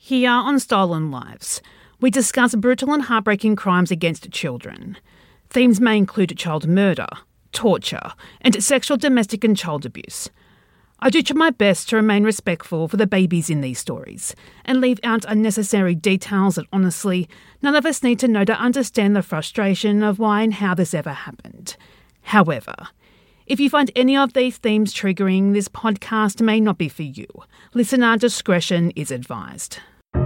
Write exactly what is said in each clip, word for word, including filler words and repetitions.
Here on Stolen Lives, we discuss brutal and heartbreaking crimes against children. Themes may include child murder, torture, and sexual, domestic and child abuse. I do my best to remain respectful for the babies in these stories and leave out unnecessary details that honestly none of us need to know to understand the frustration of why and how this ever happened. However, if you find any of these themes triggering, this podcast may not be for you. Listener discretion is advised.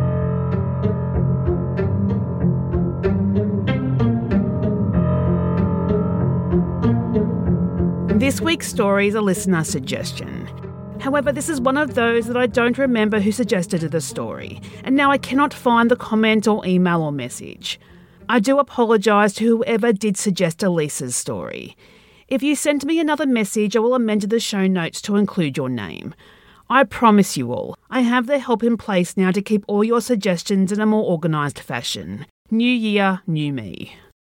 This week's story is a listener suggestion. However, this is one of those that I don't remember who suggested the story, and now I cannot find the comment or email or message. I do apologise to whoever did suggest Elisa's story. If you send me another message, I will amend the show notes to include your name. I promise you all, I have the help in place now to keep all your suggestions in a more organised fashion. New year, new me.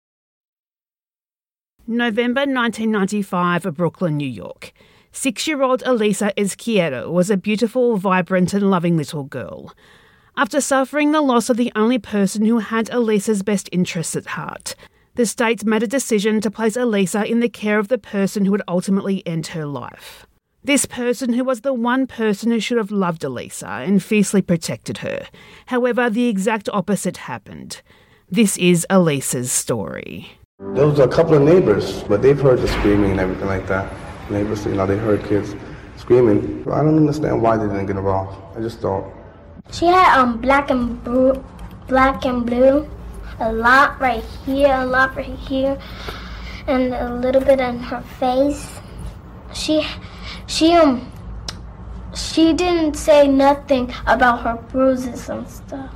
November nineteen ninety-five, Brooklyn, New York. Six-year-old Elisa Izquierdo was a beautiful, vibrant and loving little girl. After suffering the loss of the only person who had Elisa's best interests at heart, the state made a decision to place Elisa in the care of the person who would ultimately end her life. This person who was the one person who should have loved Elisa and fiercely protected her. However, the exact opposite happened. This is Elisa's story. There was a couple of neighbors, but they've heard the screaming and everything like that. Neighbors, you know, they heard kids screaming. I don't understand why they didn't get involved. I just thought. She had um black and blue, black and blue, a lot right here, a lot right here, and a little bit on her face. She, she um, she didn't say nothing about her bruises and stuff.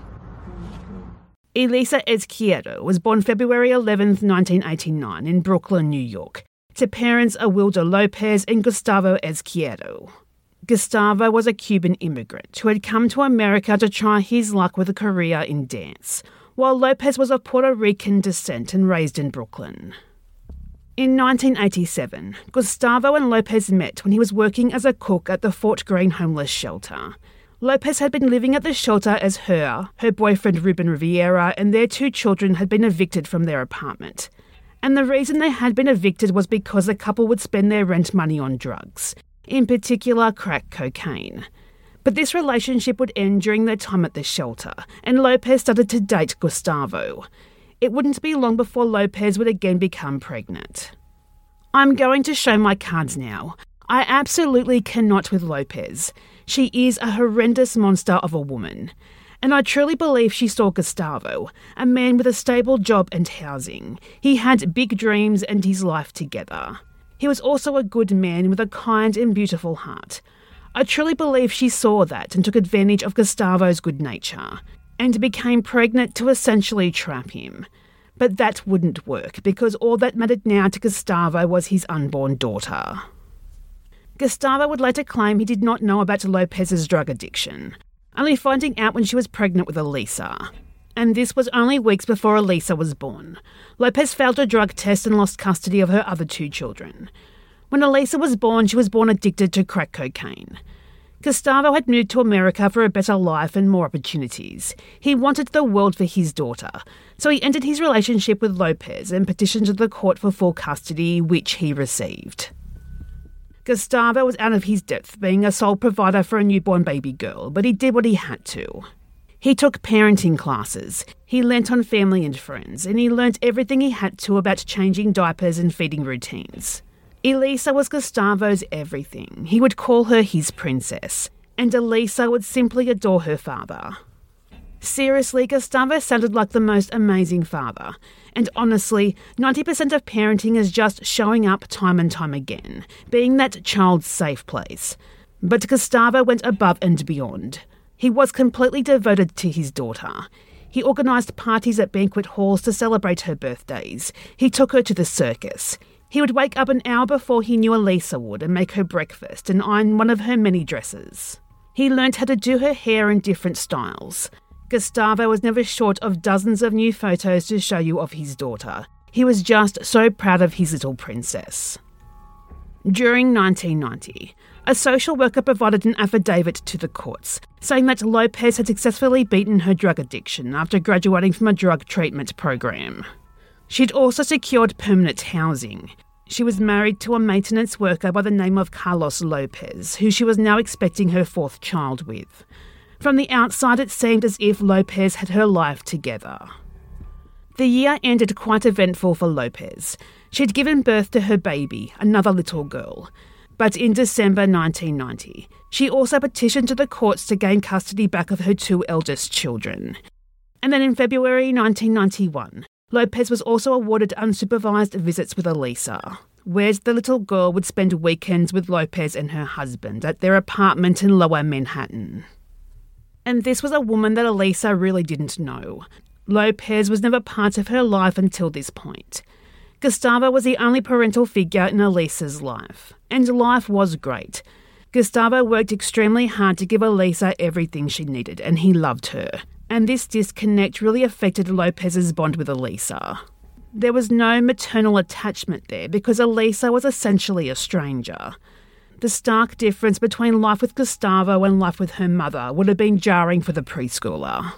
Elisa Izquierdo was born February eleventh, nineteen eighty-nine in Brooklyn, New York, to parents Awilda Lopez and Gustavo Izquierdo. Gustavo was a Cuban immigrant who had come to America to try his luck with a career in dance, while Lopez was of Puerto Rican descent and raised in Brooklyn. In nineteen eighty-seven, Gustavo and Lopez met when he was working as a cook at the Fort Greene homeless shelter. Lopez had been living at the shelter as her, her boyfriend Ruben Riviera, and their two children had been evicted from their apartment. And the reason they had been evicted was because the couple would spend their rent money on drugs, in particular crack cocaine. But this relationship would end during their time at the shelter, and Lopez started to date Gustavo. It wouldn't be long before Lopez would again become pregnant. I'm going to show my cards now. I absolutely cannot with Lopez. She is a horrendous monster of a woman. And I truly believe she saw Gustavo, a man with a stable job and housing. He had big dreams and his life together. He was also a good man with a kind and beautiful heart. I truly believe she saw that and took advantage of Gustavo's good nature, and became pregnant to essentially trap him. But that wouldn't work, because all that mattered now to Gustavo was his unborn daughter. Gustavo would later claim he did not know about Lopez's drug addiction, only finding out when she was pregnant with Elisa. And this was only weeks before Elisa was born. Lopez failed a drug test and lost custody of her other two children. When Elisa was born, she was born addicted to crack cocaine. Gustavo had moved to America for a better life and more opportunities. He wanted the world for his daughter, so he ended his relationship with Lopez and petitioned the court for full custody, which he received. Gustavo was out of his depth, being a sole provider for a newborn baby girl, but he did what he had to. He took parenting classes, he lent on family and friends, and he learnt everything he had to about changing diapers and feeding routines. Elisa was Gustavo's everything. He would call her his princess, and Elisa would simply adore her father. Seriously, Gustavo sounded like the most amazing father. And honestly, ninety percent of parenting is just showing up time and time again, being that child's safe place. But Gustavo went above and beyond. He was completely devoted to his daughter. He organised parties at banquet halls to celebrate her birthdays. He took her to the circus. He would wake up an hour before he knew Elisa would and make her breakfast and iron one of her many dresses. He learnt how to do her hair in different styles. Gustavo was never short of dozens of new photos to show you of his daughter. He was just so proud of his little princess. During nineteen ninety, A social worker provided an affidavit to the courts, saying that Lopez had successfully beaten her drug addiction after graduating from a drug treatment program. She'd also secured permanent housing. She was married to a maintenance worker by the name of Carlos Lopez, who she was now expecting her fourth child with. From the outside, it seemed as if Lopez had her life together. The year ended quite eventful for Lopez. She'd given birth to her baby, another little girl. But in December nineteen ninety, she also petitioned to the courts to gain custody back of her two eldest children. And then in February nineteen ninety-one, Lopez was also awarded unsupervised visits with Elisa, where the little girl would spend weekends with Lopez and her husband at their apartment in Lower Manhattan. And this was a woman that Elisa really didn't know. Lopez was never part of her life until this point. Gustavo was the only parental figure in Elisa's life, and life was great. Gustavo worked extremely hard to give Elisa everything she needed, and he loved her. And this disconnect really affected Lopez's bond with Elisa. There was no maternal attachment there because Elisa was essentially a stranger. The stark difference between life with Gustavo and life with her mother would have been jarring for the preschooler.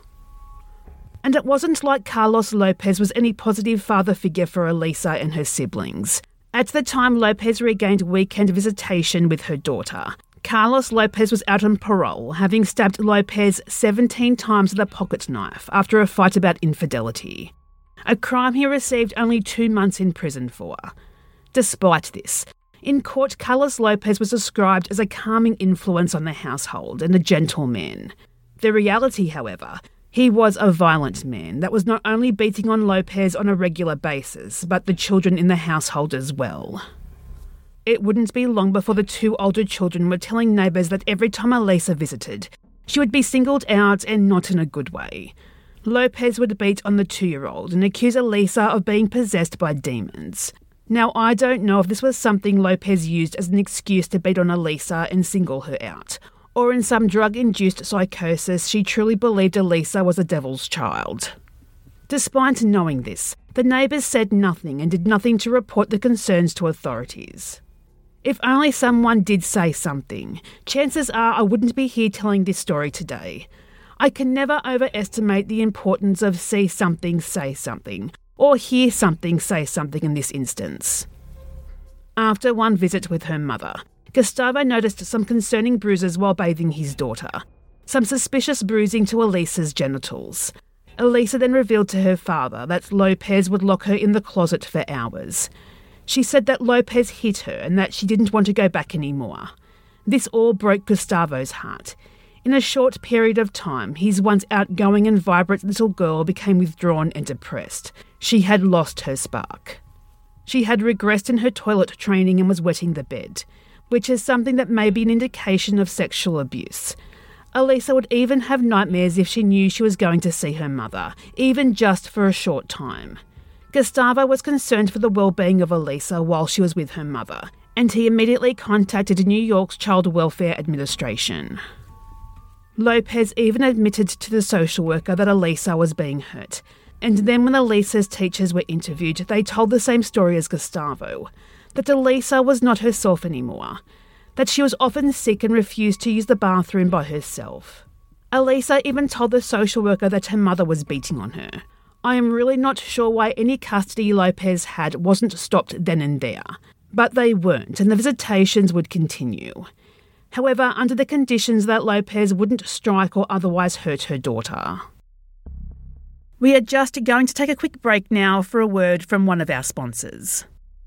And it wasn't like Carlos Lopez was any positive father figure for Elisa and her siblings. At the time Lopez regained weekend visitation with her daughter, Carlos Lopez was out on parole, having stabbed Lopez seventeen times with a pocket knife after a fight about infidelity. A crime he received only two months in prison for. Despite this, in court Carlos Lopez was described as a calming influence on the household and a gentleman. The reality, however, he was a violent man that was not only beating on Lopez on a regular basis, but the children in the household as well. It wouldn't be long before the two older children were telling neighbours that every time Elisa visited, she would be singled out and not in a good way. Lopez would beat on the two-year-old and accuse Elisa of being possessed by demons. Now, I don't know if this was something Lopez used as an excuse to beat on Elisa and single her out, or in some drug-induced psychosis she truly believed Elisa was a devil's child. Despite knowing this, the neighbours said nothing and did nothing to report the concerns to authorities. If only someone did say something, chances are I wouldn't be here telling this story today. I can never overestimate the importance of see something, say something, or hear something, say something in this instance. After one visit with her mother, Gustavo noticed some concerning bruises while bathing his daughter, some suspicious bruising to Elisa's genitals. Elisa then revealed to her father that Lopez would lock her in the closet for hours. She said that Lopez hit her and that she didn't want to go back anymore. This all broke Gustavo's heart. In a short period of time, his once outgoing and vibrant little girl became withdrawn and depressed. She had lost her spark. She had regressed in her toilet training and was wetting the bed, which is something that may be an indication of sexual abuse. Elisa would even have nightmares if she knew she was going to see her mother, even just for a short time. Gustavo was concerned for the well-being of Elisa while she was with her mother, and he immediately contacted New York's Child Welfare Administration. Lopez even admitted to the social worker that Elisa was being hurt, and then when Elisa's teachers were interviewed, they told the same story as Gustavo, that Elisa was not herself anymore, that she was often sick and refused to use the bathroom by herself. Elisa even told the social worker that her mother was beating on her. I am really not sure why any custody Lopez had wasn't stopped then and there, but they weren't, and the visitations would continue. However, under the conditions that Lopez wouldn't strike or otherwise hurt her daughter. We are just going to take a quick break now for a word from one of our sponsors.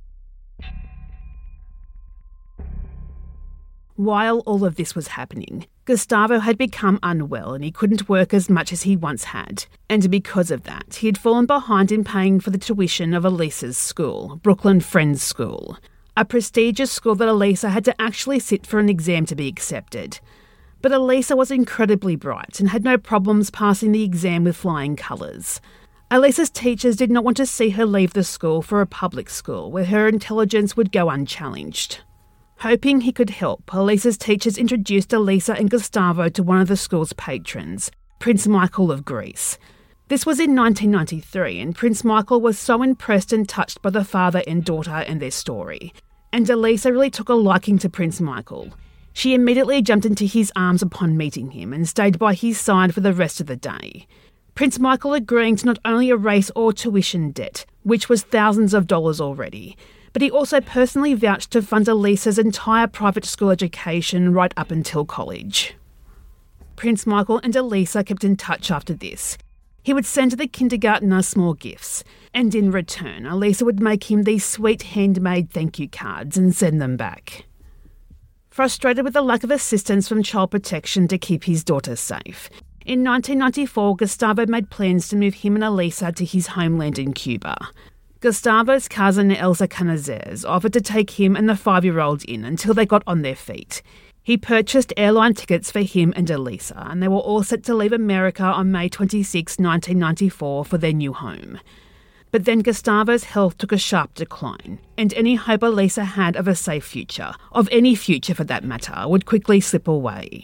While all of this was happening, Gustavo had become unwell and he couldn't work as much as he once had. And because of that, he had fallen behind in paying for the tuition of Elisa's school, Brooklyn Friends School, a prestigious school that Elisa had to actually sit for an exam to be accepted. But Elisa was incredibly bright and had no problems passing the exam with flying colours. Elisa's teachers did not want to see her leave the school for a public school where her intelligence would go unchallenged. Hoping he could help, Elisa's teachers introduced Elisa and Gustavo to one of the school's patrons, Prince Michael of Greece. This was in nineteen ninety-three, and Prince Michael was so impressed and touched by the father and daughter and their story. And Elisa really took a liking to Prince Michael. She immediately jumped into his arms upon meeting him and stayed by his side for the rest of the day. Prince Michael agreeing to not only erase all tuition debt, which was thousands of dollars already, but he also personally vouched to fund Elisa's entire private school education right up until college. Prince Michael and Elisa kept in touch after this. He would send the kindergartner small gifts, and in return, Elisa would make him these sweet handmade thank you cards and send them back. Frustrated with the lack of assistance from Child Protection to keep his daughter safe, in nineteen ninety-four, Gustavo made plans to move him and Elisa to his homeland in Cuba. Gustavo's cousin Elsa Canizares offered to take him and the five-year-old in until they got on their feet. He purchased airline tickets for him and Elisa, and they were all set to leave America on May twenty-sixth, nineteen ninety-four for their new home. But then Gustavo's health took a sharp decline, and any hope Elisa had of a safe future, of any future for that matter, would quickly slip away.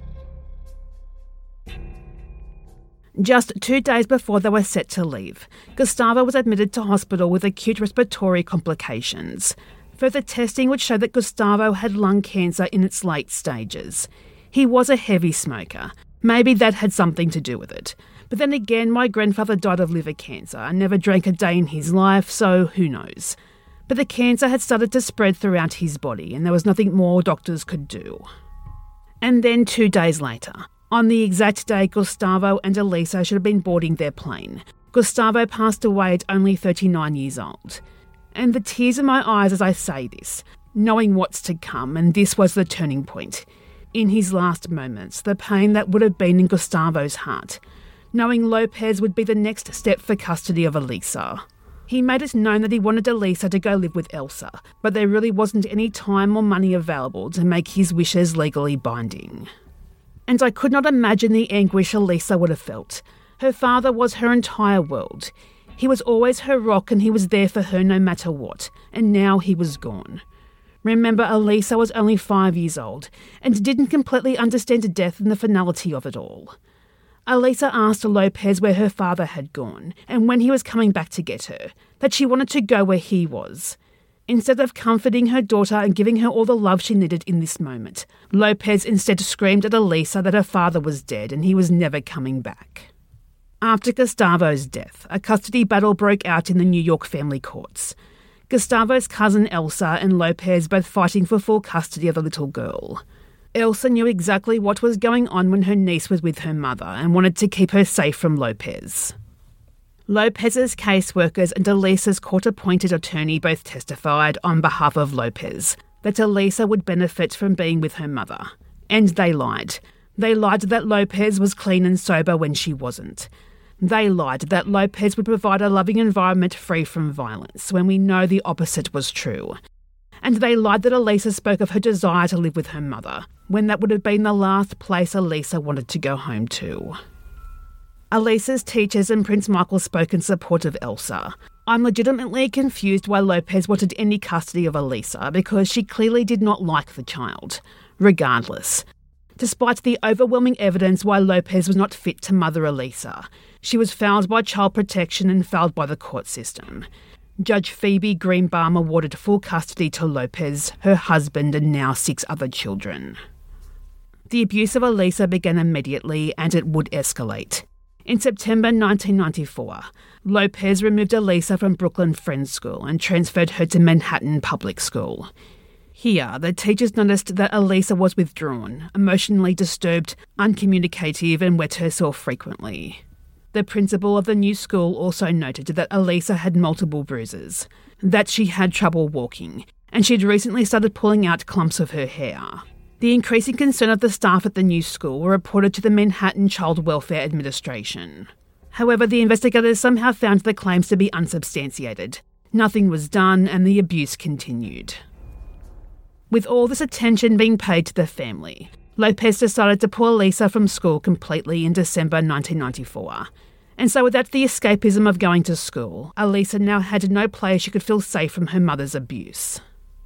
Just two days before they were set to leave, Gustavo was admitted to hospital with acute respiratory complications. Further testing would show that Gustavo had lung cancer in its late stages. He was a heavy smoker. Maybe that had something to do with it. But then again, my grandfather died of liver cancer and never drank a day in his life, so who knows. But the cancer had started to spread throughout his body, and there was nothing more doctors could do. And then two days later, on the exact day Gustavo and Elisa should have been boarding their plane, Gustavo passed away at only thirty-nine years old. And the tears in my eyes as I say this, knowing what's to come, and this was the turning point. In his last moments, the pain that would have been in Gustavo's heart, knowing Lopez would be the next step for custody of Elisa. He made it known that he wanted Elisa to go live with Elsa, but there really wasn't any time or money available to make his wishes legally binding. And I could not imagine the anguish Elisa would have felt. Her father was her entire world. He was always her rock and he was there for her no matter what, and now he was gone. Remember, Elisa was only five years old and didn't completely understand death and the finality of it all. Elisa asked Lopez where her father had gone and when he was coming back to get her, that she wanted to go where he was. Instead of comforting her daughter and giving her all the love she needed in this moment, Lopez instead screamed at Elisa that her father was dead and he was never coming back. After Gustavo's death, a custody battle broke out in the New York family courts. Gustavo's cousin Elsa and Lopez both fighting for full custody of the little girl. Elsa knew exactly what was going on when her niece was with her mother and wanted to keep her safe from Lopez. Lopez's caseworkers and Elisa's court-appointed attorney both testified on behalf of Lopez that Elisa would benefit from being with her mother. And they lied. They lied that Lopez was clean and sober when she wasn't. They lied that Lopez would provide a loving environment free from violence when we know the opposite was true. And they lied that Elisa spoke of her desire to live with her mother, when that would have been the last place Elisa wanted to go home to. Elisa's teachers and Prince Michael spoke in support of Elsa. I'm legitimately confused why Lopez wanted any custody of Elisa because she clearly did not like the child. Regardless, despite the overwhelming evidence why Lopez was not fit to mother Elisa, she was fouled by Child Protection and fouled by the court system. Judge Phoebe Greenbaum awarded full custody to Lopez, her husband, and now six other children. The abuse of Elisa began immediately and it would escalate. In September nineteen ninety-four, Lopez removed Elisa from Brooklyn Friends School and transferred her to Manhattan Public School. Here, the teachers noticed that Elisa was withdrawn, emotionally disturbed, uncommunicative, and wet herself frequently. The principal of the new school also noted that Elisa had multiple bruises, that she had trouble walking, and she'd recently started pulling out clumps of her hair. The increasing concern of the staff at the new school were reported to the Manhattan Child Welfare Administration. However, the investigators somehow found the claims to be unsubstantiated. Nothing was done and the abuse continued. With all this attention being paid to the family, Lopez decided to pull Elisa from school completely in December nineteen ninety-four. And so without the escapism of going to school, Elisa now had no place she could feel safe from her mother's abuse.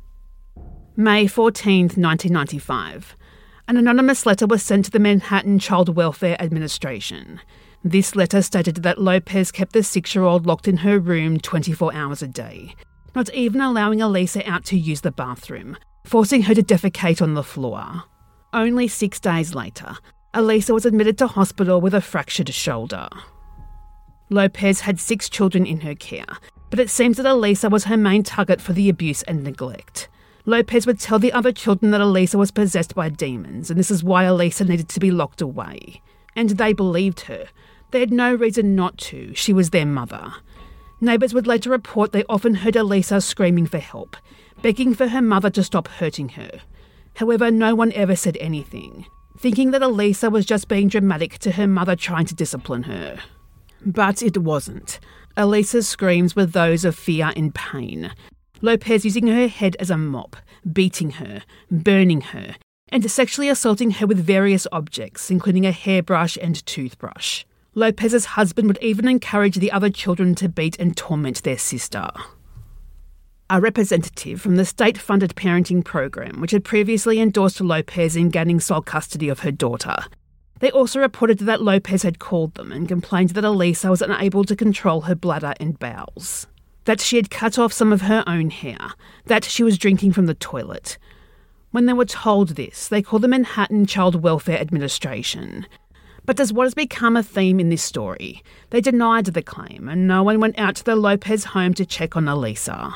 May fourteenth, nineteen ninety-five. An anonymous letter was sent to the Manhattan Child Welfare Administration. This letter stated that Lopez kept the six-year-old locked in her room twenty-four hours a day, not even allowing Elisa out to use the bathroom, forcing her to defecate on the floor. Only six days later, Elisa was admitted to hospital with a fractured shoulder. Lopez had six children in her care, but it seems that Elisa was her main target for the abuse and neglect. Lopez would tell the other children that Elisa was possessed by demons, and this is why Elisa needed to be locked away. And they believed her. They had no reason not to. She was their mother. Neighbours would later report they often heard Elisa screaming for help, begging for her mother to stop hurting her. However, no one ever said anything, thinking that Elisa was just being dramatic to her mother trying to discipline her. But it wasn't. Elisa's screams were those of fear and pain. Lopez using her head as a mop, beating her, burning her, and sexually assaulting her with various objects, including a hairbrush and toothbrush. Lopez's husband would even encourage the other children to beat and torment their sister. A representative from the state-funded parenting program, which had previously endorsed Lopez in gaining sole custody of her daughter. They also reported that Lopez had called them and complained that Elisa was unable to control her bladder and bowels, that she had cut off some of her own hair, that she was drinking from the toilet. When they were told this, they called the Manhattan Child Welfare Administration. But as what has become a theme in this story, they denied the claim and no one went out to the Lopez home to check on Elisa.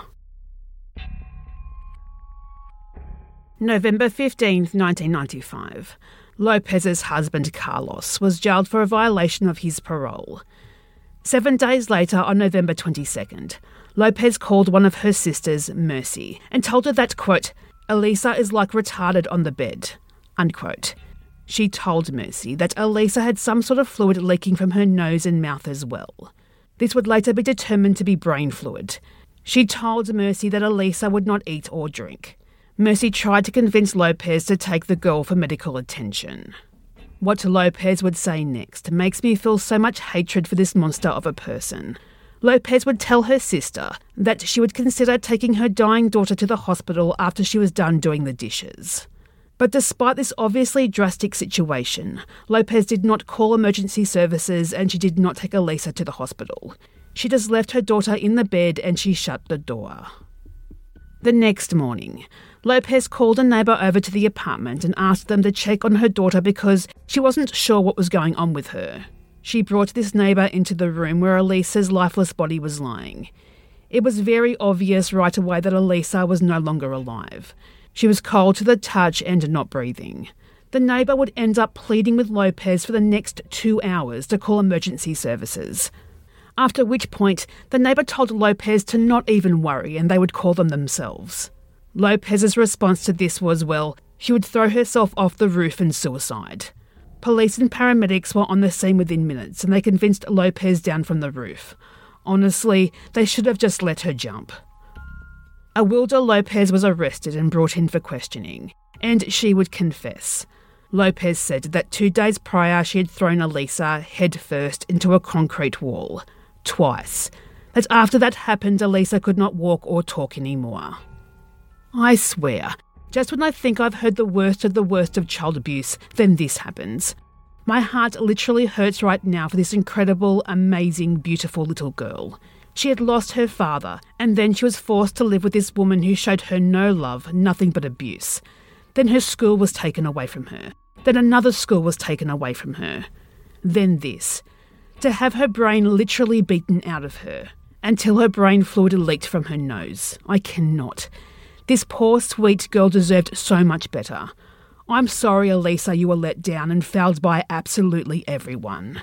November fifteenth, nineteen ninety-five. Lopez's husband Carlos was jailed for a violation of his parole. Seven days later, on November twenty-second, Lopez called one of her sisters, Mercy, and told her that, quote, Elisa is like retarded on the bed, unquote. She told Mercy that Elisa had some sort of fluid leaking from her nose and mouth as well. This would later be determined to be brain fluid. She told Mercy that Elisa would not eat or drink. Mercy tried to convince Lopez to take the girl for medical attention. What Lopez would say next makes me feel so much hatred for this monster of a person. Lopez would tell her sister that she would consider taking her dying daughter to the hospital after she was done doing the dishes. But despite this obviously drastic situation, Lopez did not call emergency services and she did not take Elisa to the hospital. She just left her daughter in the bed and she shut the door. The next morning, Lopez called a neighbour over to the apartment and asked them to check on her daughter because she wasn't sure what was going on with her. She brought this neighbour into the room where Elisa's lifeless body was lying. It was very obvious right away that Elisa was no longer alive. She was cold to the touch and not breathing. The neighbour would end up pleading with Lopez for the next two hours to call emergency services. After which point, the neighbour told Lopez to not even worry and they would call them themselves. Lopez's response to this was, well, she would throw herself off the roof and suicide. Police and paramedics were on the scene within minutes and they convinced Lopez down from the roof. Honestly, they should have just let her jump. Awilda Lopez was arrested and brought in for questioning, and she would confess. Lopez said that two days prior she had thrown Elisa head first into a concrete wall, twice. That after that happened, Elisa could not walk or talk anymore. I swear, just when I think I've heard the worst of the worst of child abuse, then this happens. My heart literally hurts right now for this incredible, amazing, beautiful little girl. She had lost her father, and then she was forced to live with this woman who showed her no love, nothing but abuse. Then her school was taken away from her. Then another school was taken away from her. Then this. To have her brain literally beaten out of her, until her brain fluid leaked from her nose. I cannot. This poor, sweet girl deserved so much better. I'm sorry, Elisa, you were let down and failed by absolutely everyone.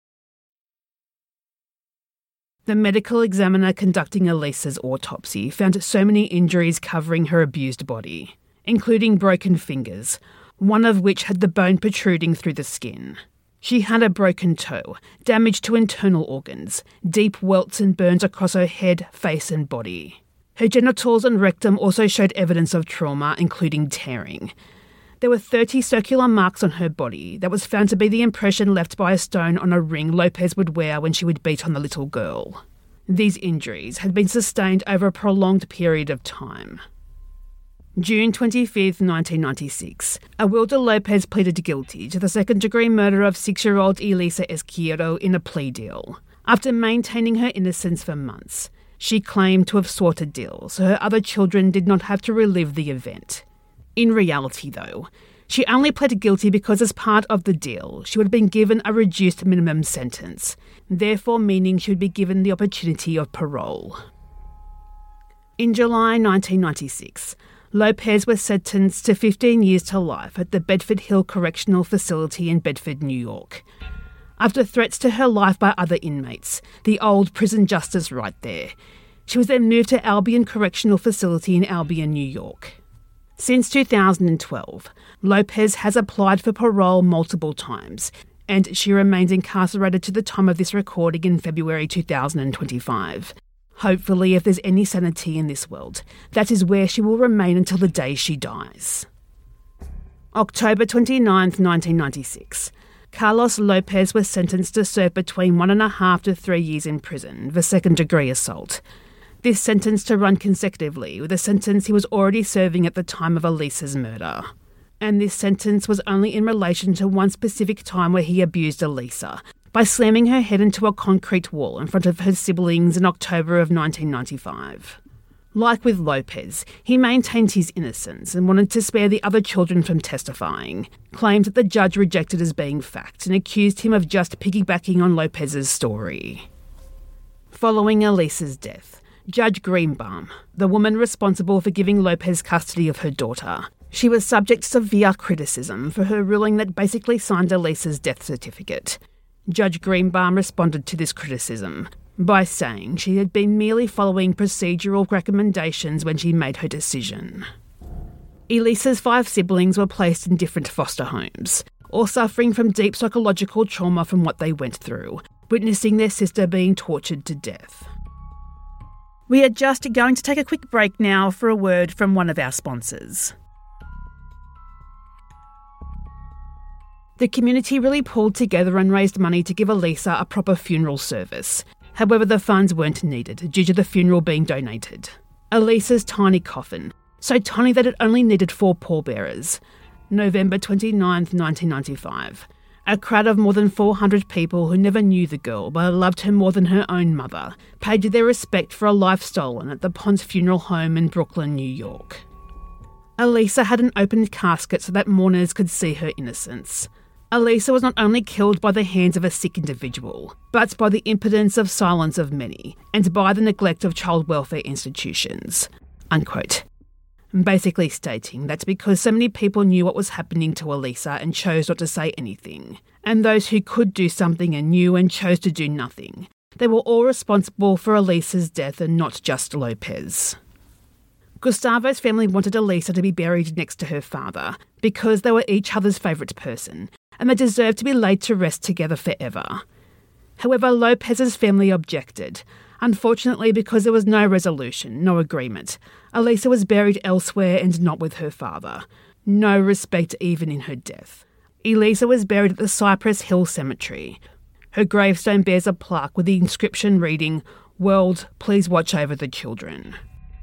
The medical examiner conducting Elisa's autopsy found so many injuries covering her abused body, including broken fingers, one of which had the bone protruding through the skin. She had a broken toe, damage to internal organs, deep welts and burns across her head, face and body. Her genitals and rectum also showed evidence of trauma, including tearing. There were thirty circular marks on her body that was found to be the impression left by a stone on a ring Lopez would wear when she would beat on the little girl. These injuries had been sustained over a prolonged period of time. June twenty-fifth, nineteen ninety-six, Awilda Lopez pleaded guilty to the second-degree murder of six-year-old Elisa Izquierdo in a plea deal. After maintaining her innocence for months, she claimed to have sought a deal so her other children did not have to relive the event. In reality, though, she only pled guilty because as part of the deal, she would have been given a reduced minimum sentence, therefore meaning she would be given the opportunity of parole. In July nineteen ninety-six, Lopez was sentenced to fifteen years to life at the Bedford Hill Correctional Facility in Bedford, New York. After threats to her life by other inmates, the old prison justice right there, she was then moved to Albion Correctional Facility in Albion, New York. Since two thousand twelve, Lopez has applied for parole multiple times, and she remains incarcerated to the time of this recording in February two thousand twenty-five. Hopefully, if there's any sanity in this world, that is where she will remain until the day she dies. October twenty-ninth, nineteen ninety-six. Carlos Lopez was sentenced to serve between one and a half to three years in prison for second-degree assault. This sentence to run consecutively with a sentence he was already serving at the time of Elisa's murder. And this sentence was only in relation to one specific time where he abused Elisa by slamming her head into a concrete wall in front of her siblings in October of nineteen ninety-five. Like with Lopez, he maintained his innocence and wanted to spare the other children from testifying, claims that the judge rejected as being fact and accused him of just piggybacking on Lopez's story. Following Elisa's death, Judge Greenbaum, the woman responsible for giving Lopez custody of her daughter, she was subject to severe criticism for her ruling that basically signed Elisa's death certificate. Judge Greenbaum responded to this criticism by saying she had been merely following procedural recommendations when she made her decision. Elisa's five siblings were placed in different foster homes, all suffering from deep psychological trauma from what they went through, witnessing their sister being tortured to death. We are just going to take a quick break now for a word from one of our sponsors. The community really pulled together and raised money to give Elisa a proper funeral service. However, the funds weren't needed due to the funeral being donated. Elisa's tiny coffin, so tiny that it only needed four pallbearers. November twenty-ninth, nineteen ninety-five. A crowd of more than four hundred people who never knew the girl but loved her more than her own mother paid their respect for a life stolen at the Ponce Funeral Home in Brooklyn, New York. Elisa had an opened casket so that mourners could see her innocence. Elisa was not only killed by the hands of a sick individual, but by the impotence of silence of many, and by the neglect of child welfare institutions. Unquote. Basically stating that because so many people knew what was happening to Elisa and chose not to say anything, and those who could do something and knew and chose to do nothing, they were all responsible for Elisa's death and not just Lopez. Gustavo's family wanted Elisa to be buried next to her father because they were each other's favourite person, and they deserved to be laid to rest together forever. However, Lopez's family objected. Unfortunately, because there was no resolution, no agreement, Elisa was buried elsewhere and not with her father. No respect even in her death. Elisa was buried at the Cypress Hill Cemetery. Her gravestone bears a plaque with the inscription reading, "World, please watch over the children."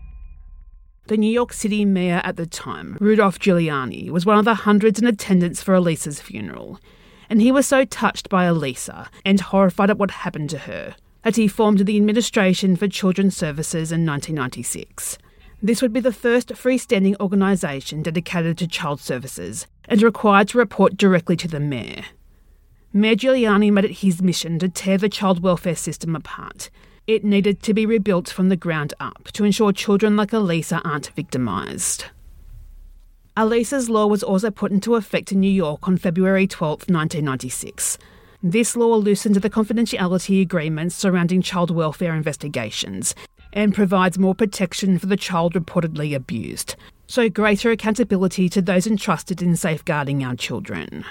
The New York City mayor at the time, Rudolph Giuliani, was one of the hundreds in attendance for Elisa's funeral, and he was so touched by Elisa and horrified at what happened to her that he formed the Administration for Children's Services in nineteen ninety-six. This would be the first freestanding organisation dedicated to child services and required to report directly to the mayor. Mayor Giuliani made it his mission to tear the child welfare system apart. It needed to be rebuilt from the ground up to ensure children like Elisa aren't victimised. Elisa's law was also put into effect in New York on February twelfth, nineteen ninety-six. This law loosened the confidentiality agreements surrounding child welfare investigations and provides more protection for the child reportedly abused, so greater accountability to those entrusted in safeguarding our children.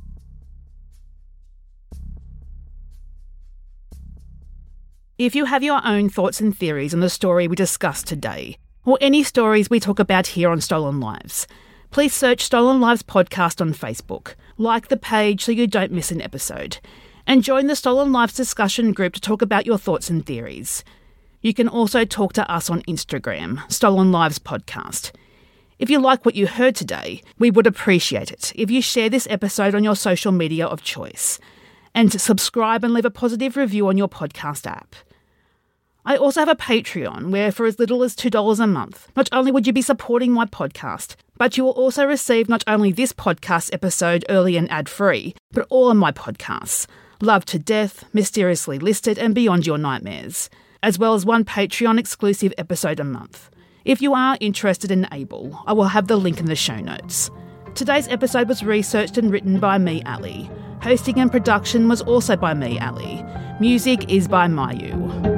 If you have your own thoughts and theories on the story we discussed today, or any stories we talk about here on Stolen Lives, please search Stolen Lives Podcast on Facebook, like the page so you don't miss an episode, and join the Stolen Lives discussion group to talk about your thoughts and theories. You can also talk to us on Instagram, Stolen Lives Podcast. If you like what you heard today, we would appreciate it if you share this episode on your social media of choice, and subscribe and leave a positive review on your podcast app. I also have a Patreon where for as little as two dollars a month, not only would you be supporting my podcast, but you will also receive not only this podcast episode early and ad-free, but all of my podcasts, Love to Death, Mysteriously Listed and Beyond Your Nightmares, as well as one Patreon exclusive episode a month. If you are interested and able, I will have the link in the show notes. Today's episode was researched and written by me, Ali. Hosting and production was also by me, Ali. Music is by Mayu.